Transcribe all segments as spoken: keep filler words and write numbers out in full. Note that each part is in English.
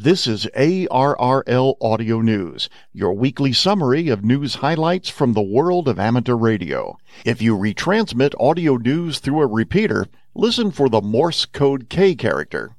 This is A R R L Audio News, your weekly summary of news highlights from the world of amateur radio. If you retransmit audio news through a repeater, listen for the Morse code K character,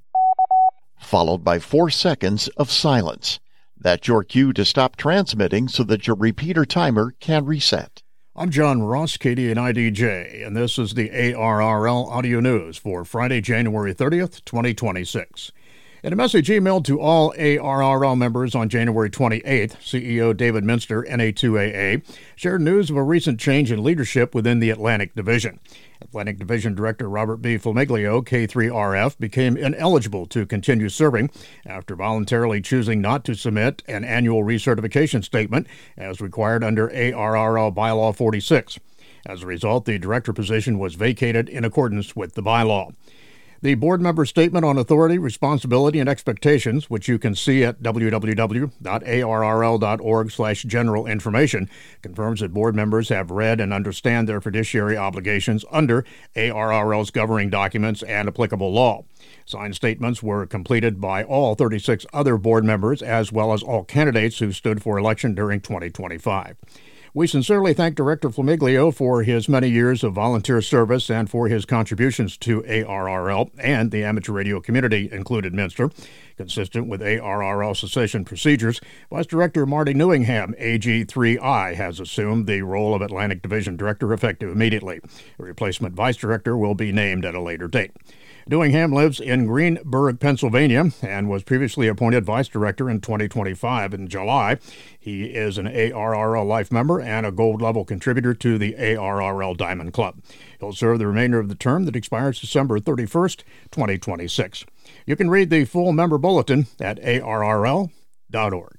followed by four seconds of silence. That's your cue to stop transmitting so that your repeater timer can reset. I'm John Ross, K D N I D J, and this is the A R R L Audio News for Friday, January thirtieth, twenty twenty-six. In a message emailed to all A R R L members on January twenty-eighth, C E O David Minster, N A two A A, shared news of a recent change in leadership within the Atlantic Division. Atlantic Division Director Robert B. Flaminglio, K three R F, became ineligible to continue serving after voluntarily choosing not to submit an annual recertification statement as required under A R R L Bylaw forty-six. As a result, the director position was vacated in accordance with the bylaw. The board member statement on authority, responsibility, and expectations, which you can see at w w w dot a r r l dot org slash general information, confirms that board members have read and understand their fiduciary obligations under A R R L's governing documents and applicable law. Signed statements were completed by all thirty-six other board members, as well as all candidates who stood for election during twenty twenty-five. We sincerely thank Director Flaminglio for his many years of volunteer service and for his contributions to A R R L and the amateur radio community, included Minster. Consistent with A R R L cessation procedures, Vice Director Marty Newingham, A G three I, has assumed the role of Atlantic Division Director effective immediately. A replacement Vice Director will be named at a later date. Newingham lives in Greenburgh, Pennsylvania, and was previously appointed Vice Director in twenty twenty-five in July. He is an A R R L Life member and a gold-level contributor to the A R R L Diamond Club. He'll serve the remainder of the term that expires December thirty-first, twenty twenty-six. You can read the full member bulletin at a r r l dot org.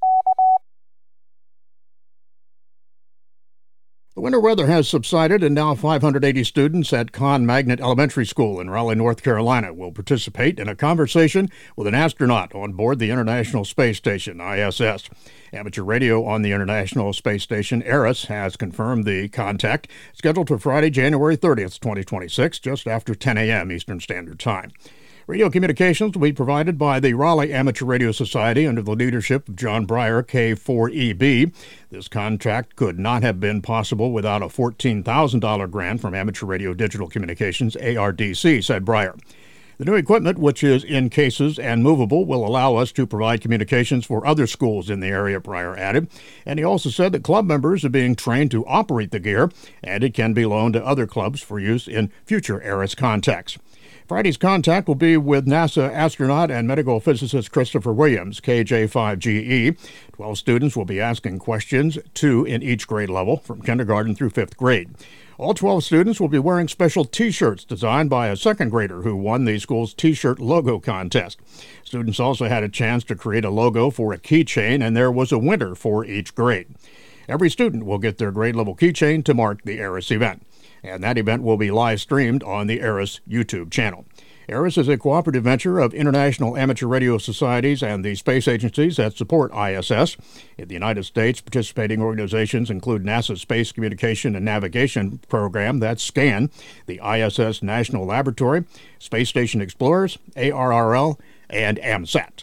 The winter weather has subsided, and now five hundred eighty students at Conn Magnet Elementary School in Raleigh, North Carolina, will participate in a conversation with an astronaut on board the International Space Station, I S S. Amateur radio on the International Space Station, ERIS, has confirmed the contact, scheduled for Friday, January thirtieth, twenty twenty-six, just after ten a.m. Eastern Standard Time. Radio communications will be provided by the Raleigh Amateur Radio Society under the leadership of John Breyer, K four E B. This contract could not have been possible without a fourteen thousand dollars grant from Amateur Radio Digital Communications, A R D C, said Breyer. The new equipment, which is in cases and movable, will allow us to provide communications for other schools in the area, Breyer added. And he also said that club members are being trained to operate the gear, and it can be loaned to other clubs for use in future ERIS contacts. Friday's contact will be with NASA astronaut and medical physicist Christopher Williams, K J five G E. Twelve students will be asking questions, two in each grade level, from kindergarten through fifth grade. All twelve students will be wearing special T-shirts designed by a second grader who won the school's T-shirt logo contest. Students also had a chance to create a logo for a keychain, and there was a winner for each grade. Every student will get their grade level keychain to mark the ERIS event, and that event will be live streamed on the ERIS YouTube channel. ERIS is a cooperative venture of international amateur radio societies and the space agencies that support I S S. In the United States, participating organizations include NASA's Space Communication and Navigation Program, that's SCAN, the I S S National Laboratory, Space Station Explorers, A R R L, and AMSAT.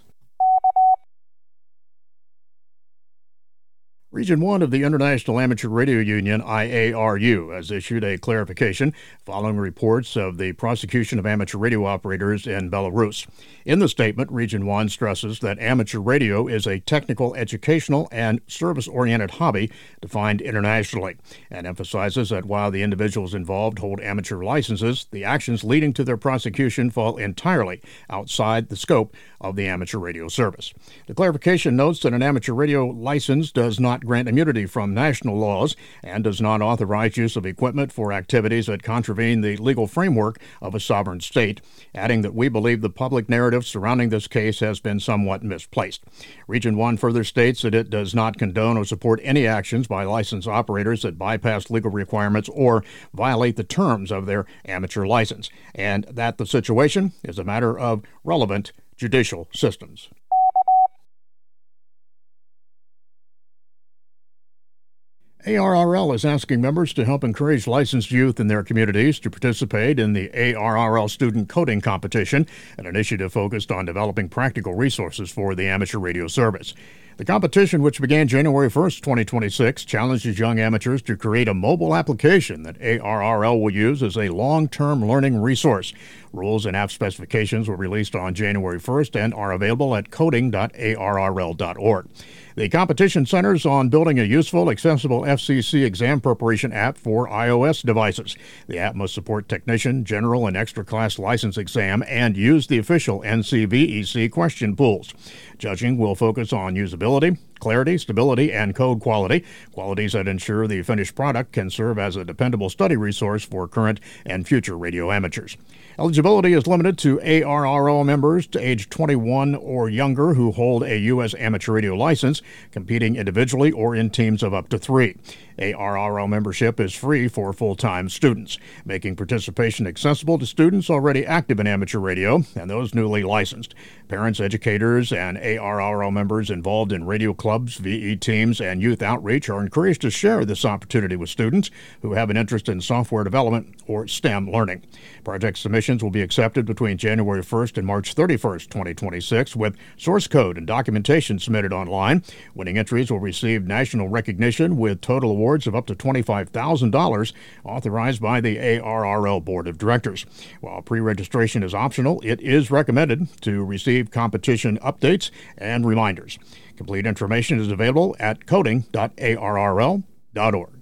Region one of the International Amateur Radio Union, I A R U, has issued a clarification following reports of the prosecution of amateur radio operators in Belarus. In the statement, Region one stresses that amateur radio is a technical, educational, and service-oriented hobby defined internationally, and emphasizes that while the individuals involved hold amateur licenses, the actions leading to their prosecution fall entirely outside the scope of the amateur radio service. The clarification notes that an amateur radio license does not grant immunity from national laws and does not authorize use of equipment for activities that contravene the legal framework of a sovereign state, adding that we believe the public narrative surrounding this case has been somewhat misplaced. Region one further states that it does not condone or support any actions by licensed operators that bypass legal requirements or violate the terms of their amateur license, and that the situation is a matter of relevant judicial systems. A R R L is asking members to help encourage licensed youth in their communities to participate in the A R R L Student Coding Competition, an initiative focused on developing practical resources for the amateur radio service. The competition, which began January first, twenty twenty-six, challenges young amateurs to create a mobile application that A R R L will use as a long-term learning resource. Rules and app specifications were released on January first and are available at coding dot A R R L dot org. The competition centers on building a useful, accessible F C C exam preparation app for iOS devices. The app must support technician, general, and extra class license exam and use the official N C V E C question pools. Judging will focus on usability, clarity, stability, and code quality, qualities that ensure the finished product can serve as a dependable study resource for current and future radio amateurs. Eligibility is limited to A R R L members to age twenty-one or younger who hold a U S amateur radio license, competing individually or in teams of up to three. A R R L membership is free for full-time students, making participation accessible to students already active in amateur radio and those newly licensed. Parents, educators, and A R R L members involved in radio clubs, V E teams, and youth outreach are encouraged to share this opportunity with students who have an interest in software development or STEM learning. Project submissions will be accepted between January first and March thirty-first, twenty twenty-six, with source code and documentation submitted online. Winning entries will receive national recognition with total awards of up to twenty-five thousand dollars authorized by the A R R L Board of Directors. While pre-registration is optional, it is recommended to receive competition updates and reminders. Complete information is available at coding dot A R R L dot org.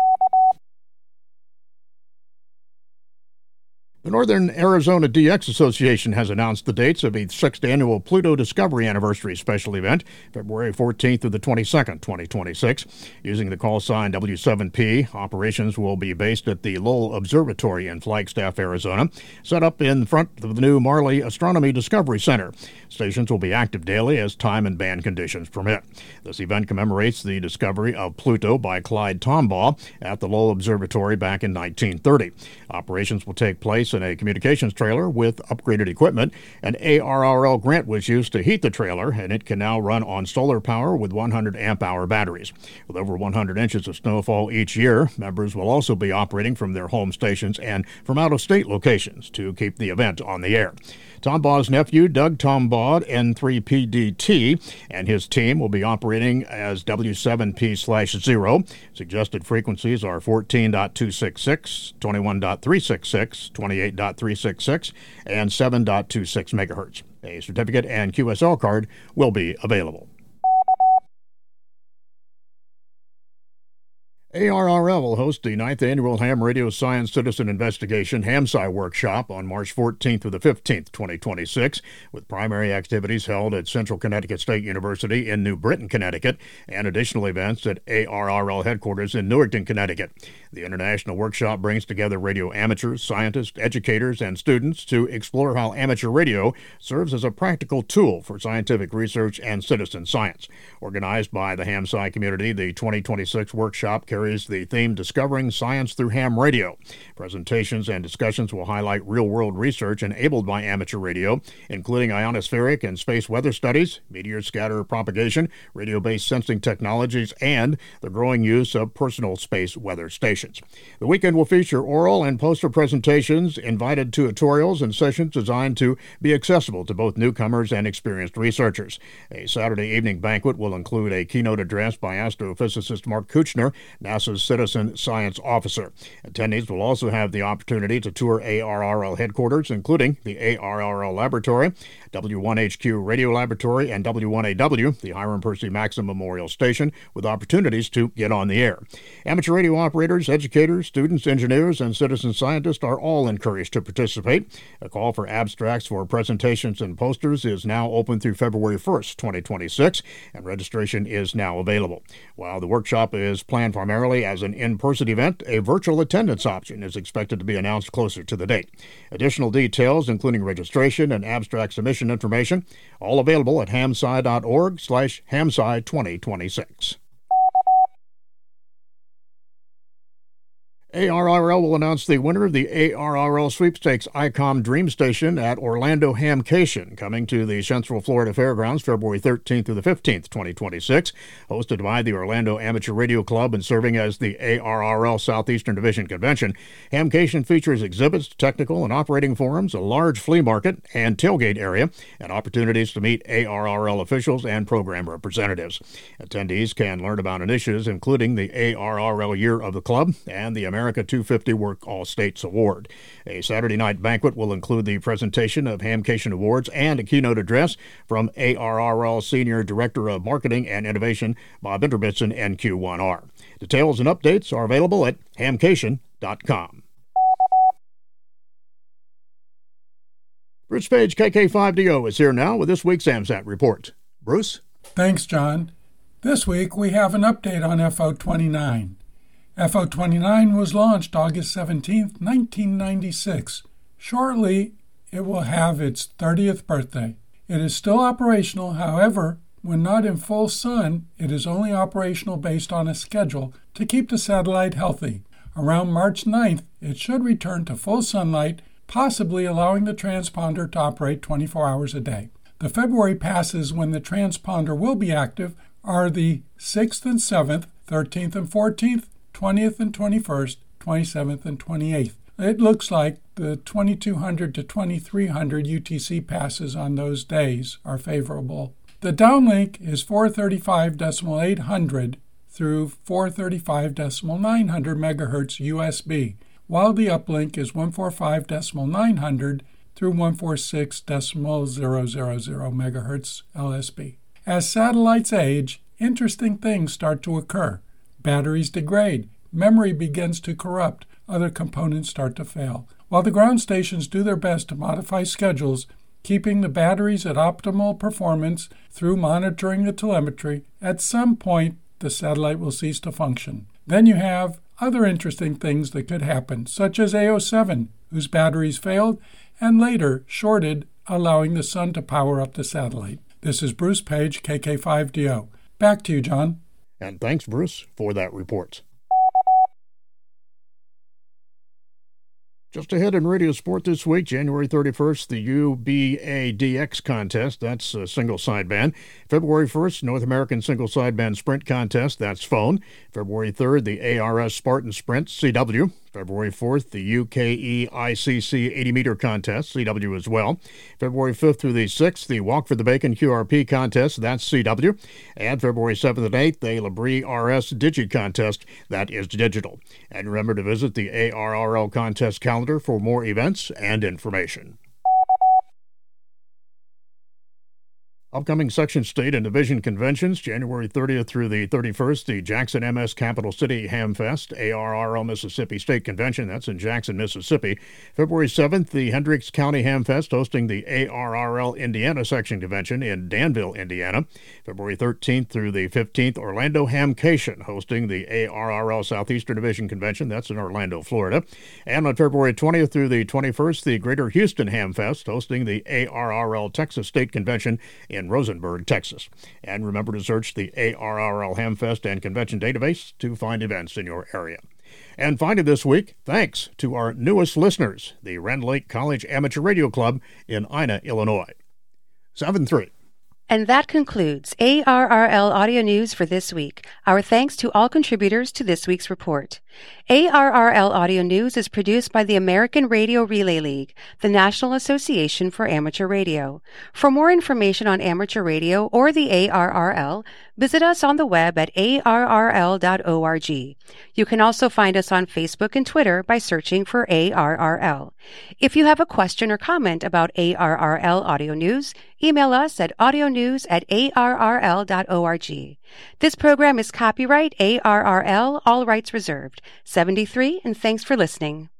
The Northern Arizona D X Association has announced the dates of its sixth annual Pluto Discovery Anniversary special event, February fourteenth through the twenty-second, twenty twenty-six. Using the call sign W seven P, operations will be based at the Lowell Observatory in Flagstaff, Arizona, set up in front of the new Marley Astronomy Discovery Center. Stations will be active daily as time and band conditions permit. This event commemorates the discovery of Pluto by Clyde Tombaugh at the Lowell Observatory back in nineteen thirty. Operations will take place in a communications trailer with upgraded equipment. An A R R L grant was used to heat the trailer, and it can now run on solar power with one hundred amp hour batteries. With over one hundred inches of snowfall each year, members will also be operating from their home stations and from out-of-state locations to keep the event on the air. Tombaugh's nephew, Doug Tombaugh, N three P D T, and his team will be operating as W seven P slash zero. Suggested frequencies are fourteen point two six six, twenty-one point three six six, twenty-eight point three six six, and seven point two six megahertz. A certificate and Q S L card will be available. A R R L will host the ninth Annual Ham Radio Science Citizen Investigation HamSci Workshop on March fourteenth through the fifteenth, twenty twenty-six, with primary activities held at Central Connecticut State University in New Britain, Connecticut, and additional events at A R R L headquarters in Newington, Connecticut. The international workshop brings together radio amateurs, scientists, educators, and students to explore how amateur radio serves as a practical tool for scientific research and citizen science. Organized by the HamSci community, the twenty twenty-six workshop carries the theme Discovering Science Through Ham Radio. Presentations and discussions will highlight real-world research enabled by amateur radio, including ionospheric and space weather studies, meteor scatter propagation, radio-based sensing technologies, and the growing use of personal space weather stations. The weekend will feature oral and poster presentations, invited tutorials, and sessions designed to be accessible to both newcomers and experienced researchers. A Saturday evening banquet will include a keynote address by astrophysicist Mark Kuchner, NASA's Citizen Science Officer. Attendees will also have the opportunity to tour A R R L headquarters, including the A R R L Laboratory, W one H Q Radio Laboratory, and W one A W, the Hiram Percy Maxim Memorial Station, with opportunities to get on the air. Amateur radio operators, educators, students, engineers, and citizen scientists are all encouraged to participate. A call for abstracts for presentations and posters is now open through February first, twenty twenty-six, and registration is now available. While the workshop is planned primarily as an in-person event, a virtual attendance option is expected to be announced closer to the date. Additional details, including registration and abstract submission information, all available at hamsci dot org slash hamsci twenty twenty-six. A R R L will announce the winner of the A R R L Sweepstakes ICOM Dream Station at Orlando Hamcation, coming to the Central Florida Fairgrounds February thirteenth through the fifteenth, twenty twenty-six. Hosted by the Orlando Amateur Radio Club and serving as the A R R L Southeastern Division Convention, Hamcation features exhibits, technical and operating forums, a large flea market and tailgate area, and opportunities to meet A R R L officials and program representatives. Attendees can learn about initiatives including the A R R L Year of the Club and the American America two fifty Work All States Award. A Saturday night banquet will include the presentation of Hamcation Awards and a keynote address from A R R L Senior Director of Marketing and Innovation, Bob Interbitson, N Q one R. Details and updates are available at hamcation dot com. Bruce Page, K K five D O, is here now with this week's AMSAT report. Bruce? Thanks, John. This week we have an update on F O twenty-nine. F O twenty-nine was launched August seventeenth, nineteen ninety-six. Shortly, it will have its thirtieth birthday. It is still operational, however, when not in full sun, it is only operational based on a schedule to keep the satellite healthy. Around March ninth, it should return to full sunlight, possibly allowing the transponder to operate twenty-four hours a day. The February passes when the transponder will be active are the sixth and seventh, thirteenth and fourteenth, twentieth and twenty-first, twenty-seventh and twenty-eighth. It looks like the twenty-two hundred to twenty-three hundred U T C passes on those days are favorable. The downlink is four thirty-five point eight hundred through four thirty-five point nine hundred megahertz U S B, while the uplink is one forty-five point nine hundred through one forty-six point zero zero zero megahertz L S B. As satellites age, interesting things start to occur. Batteries degrade, memory begins to corrupt, other components start to fail. While the ground stations do their best to modify schedules, keeping the batteries at optimal performance through monitoring the telemetry, at some point the satellite will cease to function. Then you have other interesting things that could happen, such as A O seven, whose batteries failed and later shorted, allowing the sun to power up the satellite. This is Bruce Page, K K five D O. Back to you, John. And thanks, Bruce, for that report. Just ahead in radio sport this week, January thirty-first, the U B A D X contest, that's a single sideband. February first, North American Single Sideband Sprint Contest, that's phone. February third, the A R S Spartan Sprint, C W. February fourth, the U K E I C C eighty meter Contest, C W as well. February fifth through the sixth, the Walk for the Bacon Q R P Contest, that's C W. And February seventh and eighth, the Labrie R S Digi Contest, that is digital. And remember to visit the A R R L contest calendar for more events and information. Upcoming section, state, and division conventions, January thirtieth through the thirty-first, the Jackson M S Capital City Hamfest, A R R L Mississippi State Convention, that's in Jackson, Mississippi. February seventh, the Hendricks County Hamfest hosting the A R R L Indiana Section Convention in Danville, Indiana. February thirteenth through the fifteenth, Orlando Hamcation hosting the A R R L Southeastern Division Convention, that's in Orlando, Florida. And on February twentieth through the twenty-first, the Greater Houston Hamfest hosting the A R R L Texas State Convention in Rosenberg, Texas. And remember to search the A R R L Hamfest and Convention database to find events in your area. And finally this week, thanks to our newest listeners, the Rend Lake College Amateur Radio Club in Ina, Illinois. seven three. And that concludes A R R L Audio News for this week. Our thanks to all contributors to this week's report. A R R L Audio News is produced by the American Radio Relay League, the National Association for Amateur Radio. For more information on amateur radio or the A R R L, visit us on the web at A R R L dot org. You can also find us on Facebook and Twitter by searching for A R R L. If you have a question or comment about A R R L Audio News, email us at audionews at A R R L dot org. This program is copyright A R R L, all rights reserved. seventy-three, and thanks for listening.